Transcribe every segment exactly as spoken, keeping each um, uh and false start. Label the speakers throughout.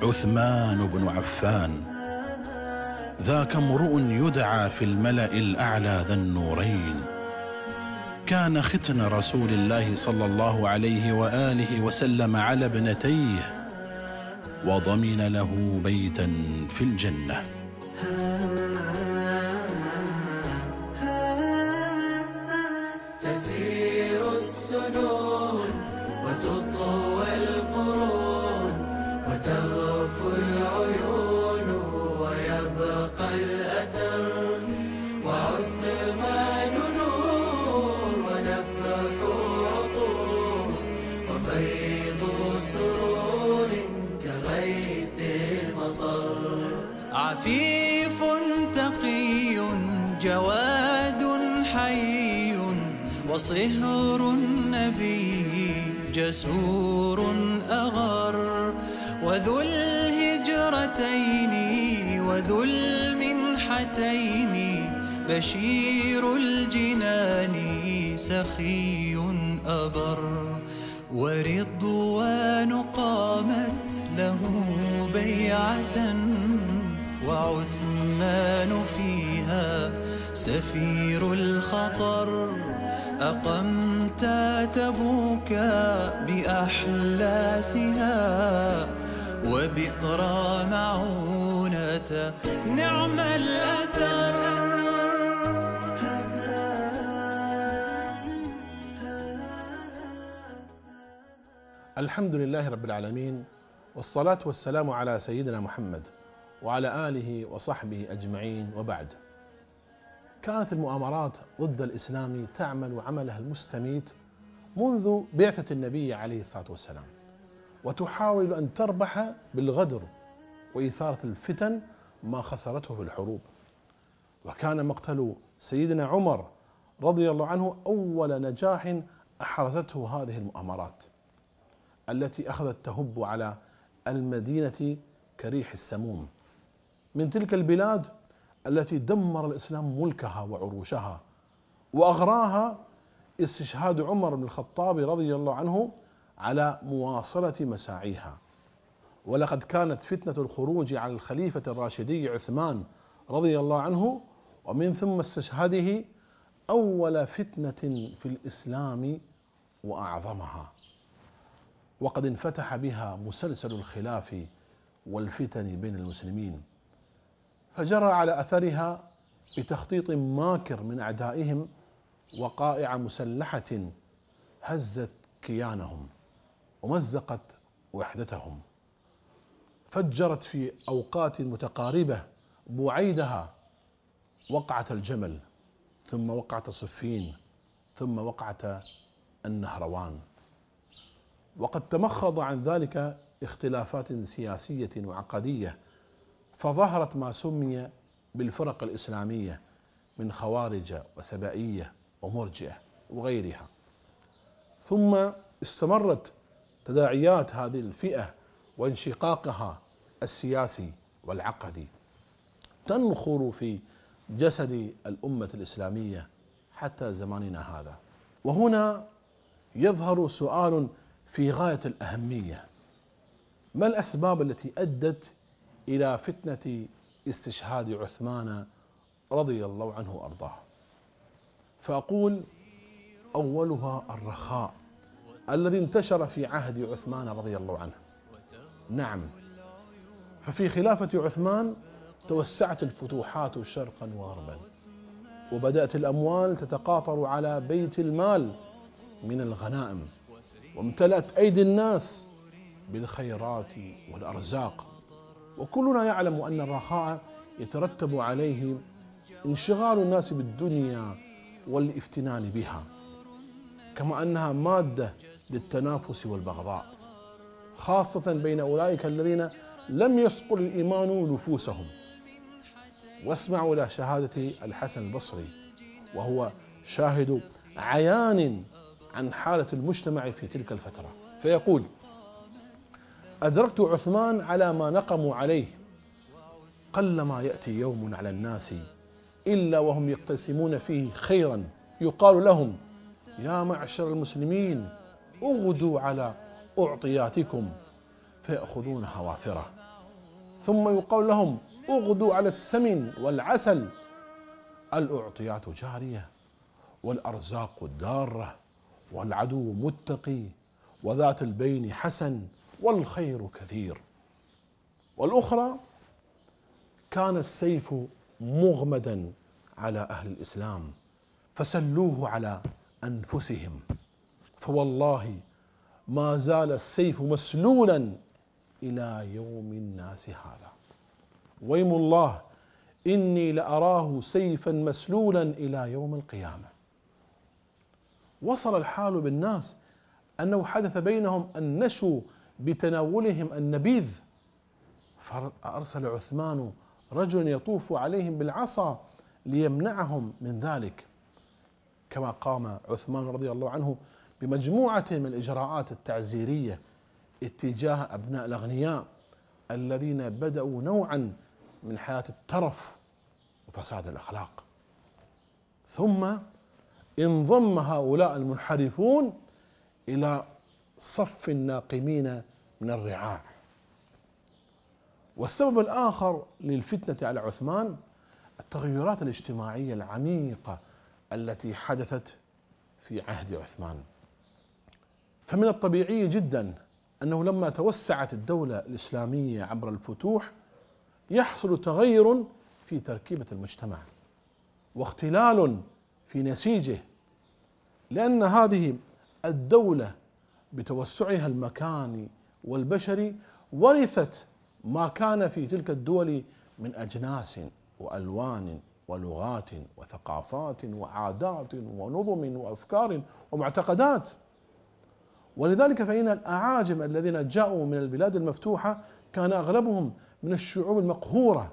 Speaker 1: عثمان بن عفان، ذاك امرؤ يدعى في الملأ الأعلى ذا النورين، كان ختن رسول الله صلى الله عليه وآله وسلم على ابنتيه، وضمن له بيتا في الجنة.
Speaker 2: تسير السنون وتطوى القرون وتغفو العيون ويبقى الأثر، وعثمان نور ونفح عطور وفيض سرور كغيث المطر. عفيف تقي جواد حي وصهر النبي جسور أغر، وذو الهجرتين وذو المنحتين بشير الجنان سخي أبر. ورضوان قامت له بيعة وعثمان فيها سفير الخطر. أقمت تبوك بأحلاسها وبئر معونة نعم الأثر.
Speaker 3: الحمد لله رب العالمين، والصلاة والسلام على سيدنا محمد وعلى آله وصحبه أجمعين، وبعد. كانت المؤامرات ضد الإسلام تعمل عملها المستميت منذ بعثة النبي عليه الصلاة والسلام، وتحاول أن تربح بالغدر وإثارة الفتن ما خسرته في الحروب. وكان مقتل سيدنا عمر رضي الله عنه أول نجاح أحرزته هذه المؤامرات التي أخذت تهب على المدينة كريح السموم من تلك البلاد التي دمر الإسلام ملكها وعروشها، وأغراها استشهاد عمر بن الخطاب رضي الله عنه على مواصلة مساعيها. ولقد كانت فتنة الخروج على الخليفة الراشدي عثمان رضي الله عنه ومن ثم استشهاده أول فتنة في الإسلام وأعظمها، وقد انفتح بها مسلسل الخلاف والفتن بين المسلمين، فجرى على أثرها بتخطيط ماكر من أعدائهم وقائع مسلحة هزت كيانهم ومزقت وحدتهم، فجرت في أوقات متقاربة بوعيدها وقعة الجمل، ثم وقعة صفين، ثم وقعة النهروان. وقد تمخض عن ذلك اختلافات سياسية وعقدية، فظهرت ما سمي بالفرق الإسلامية من خوارج وسبائية ومرجئة وغيرها. ثم استمرت تداعيات هذه الفئة وانشقاقها السياسي والعقدي تنخر في جسد الأمة الإسلامية حتى زماننا هذا. وهنا يظهر سؤال في غاية الأهمية: ما الأسباب التي أدت إلى فتنة استشهاد عثمان رضي الله عنه وأرضاه؟ فأقول: أولها الرخاء الذي انتشر في عهد عثمان رضي الله عنه. نعم، ففي خلافة عثمان توسعت الفتوحات شرقا وغربا، وبدأت الأموال تتقاطر على بيت المال من الغنائم، وامتلأت أيدي الناس بالخيرات والأرزاق. وكلنا يعلم أن الرخاء يترتب عليه انشغال الناس بالدنيا والافتنان بها، كما أنها مادة للتنافس والبغضاء، خاصة بين أولئك الذين لم يصقل الإيمان نفوسهم. واسمعوا إلى شهادة الحسن البصري، وهو شاهد عيان عن حالة المجتمع في تلك الفترة، فيقول: أدركت عثمان على ما نقموا عليه، قلما يأتي يوم على الناس إلا وهم يقتسمون فيه خيرا، يقال لهم: يا معشر المسلمين اغدوا على أعطياتكم، فيأخذونها وافرة، ثم يقول لهم اغدوا على السمن والعسل، الأعطيات جارية والأرزاق دارة والعدو متقي وذات البين حسن والخير كثير. والأخرى كان السيف مغمدا على أهل الإسلام فسلوه على أنفسهم، فوالله ما زال السيف مسلولا إلى يوم الناس هذا، ويم الله إني لأراه سيفا مسلولا إلى يوم القيامة. وصل الحال بالناس أنه حدث بينهم النشو بتناولهم النبيذ، فأرسل عثمان رجل يطوف عليهم بالعصا ليمنعهم من ذلك، كما قام عثمان رضي الله عنه بمجموعة من الإجراءات التعزيرية اتجاه أبناء الأغنياء الذين بدأوا نوعا من حياة الترف وفساد الأخلاق. ثم انضم هؤلاء المنحرفون إلى صف الناقمين من الرعاع. والسبب الآخر للفتنة على عثمان التغيرات الاجتماعية العميقة التي حدثت في عهد عثمان. فمن الطبيعي جدا أنه لما توسعت الدولة الإسلامية عبر الفتوح يحصل تغير في تركيبة المجتمع واختلال في نسيجه، لأن هذه الدولة بتوسعها المكاني والبشري ورثت ما كان في تلك الدول من أجناس وألوان ولغات وثقافات وعادات ونظم وأفكار ومعتقدات. ولذلك فإن الأعاجم الذين جاءوا من البلاد المفتوحة كان أغلبهم من الشعوب المقهورة،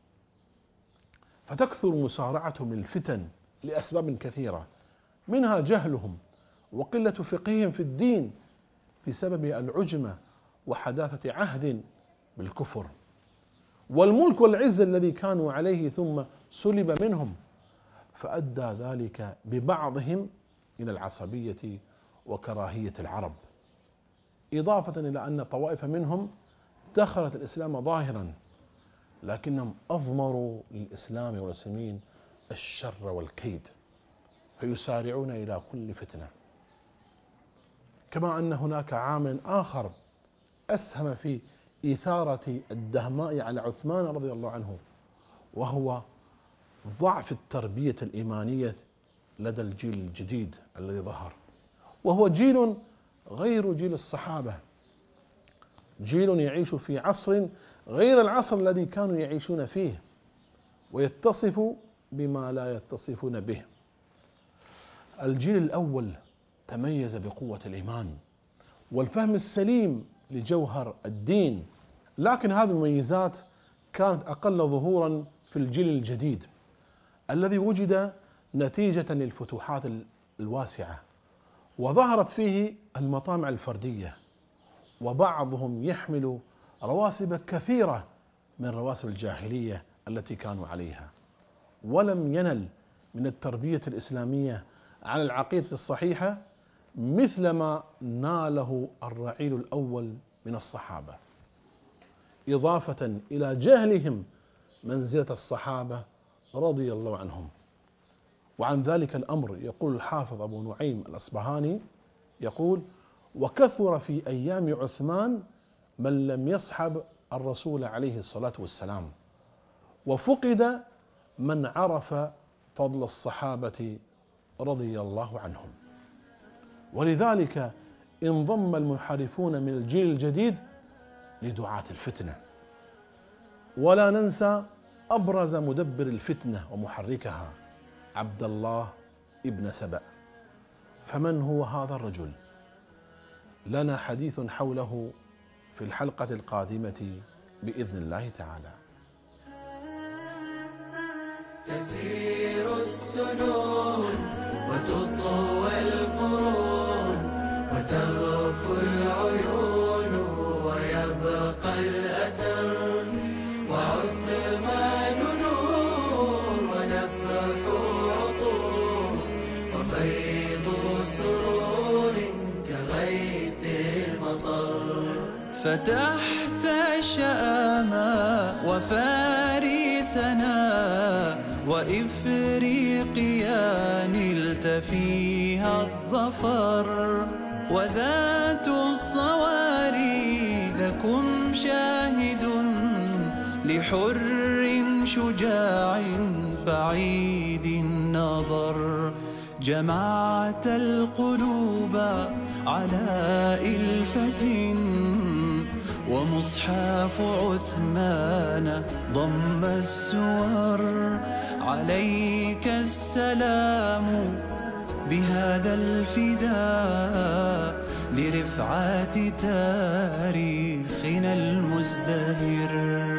Speaker 3: فتكثر مسارعتهم للفتن لأسباب كثيرة، منها جهلهم وقلة فقههم في الدين بسبب العجمة وحداثة عهد بالكفر، والملك والعز الذي كانوا عليه ثم سلب منهم، فأدى ذلك ببعضهم إلى العصبية وكراهية العرب، إضافة إلى أن طوائف منهم دخلت الإسلام ظاهرا لكنهم أضمروا للإسلام والمسلمين الشر والكيد، فيسارعون إلى كل فتنة. كما أن هناك عامل آخر أسهم في إثارة الدهماء على عثمان رضي الله عنه، وهو ضعف التربية الإيمانية لدى الجيل الجديد الذي ظهر، وهو جيل غير جيل الصحابة، جيل يعيش في عصر غير العصر الذي كانوا يعيشون فيه، ويتصف بما لا يتصفون به. الجيل الأول تميز بقوة الإيمان والفهم السليم لجوهر الدين، لكن هذه المميزات كانت أقل ظهورا في الجيل الجديد الذي وجد نتيجة للفتوحات الواسعة، وظهرت فيه المطامع الفردية، وبعضهم يحمل رواسب كثيرة من رواسب الجاهلية التي كانوا عليها، ولم ينل من التربية الإسلامية على العقيدة الصحيحة مثل ما ناله الرعيل الأول من الصحابة، إضافة إلى جهلهم منزلة الصحابة رضي الله عنهم. وعن ذلك الأمر يقول الحافظ أبو نعيم الأصبهاني يقول: وكثر في أيام عثمان من لم يصحب الرسول عليه الصلاة والسلام، وفقد من عرف فضل الصحابة رضي الله عنهم. ولذلك انضم المنحرفون من الجيل الجديد لدعاة الفتنة. ولا ننسى أبرز مدبر الفتنة ومحركها عبد الله ابن سبأ. فمن هو هذا الرجل؟ لنا حديث حوله في الحلقة القادمة بإذن الله تعالى.
Speaker 2: تسير السنون وتطوى القرون وتغفو العيون ويبقى الأثر، وعثمان نور ونفح عطور وفيض سرور كغيث المطر. فتحت الشآمى وفارسنا وإفريقيا نلت فيها الظفر، وذات الصواري لكم شاهد لحر شجاع بعيد النظر. جمعت القلوب على إلفة ومصحف عثمان ضم السور. عليك السلام بهذا الفداء لرفعة تاريخنا المزدهر.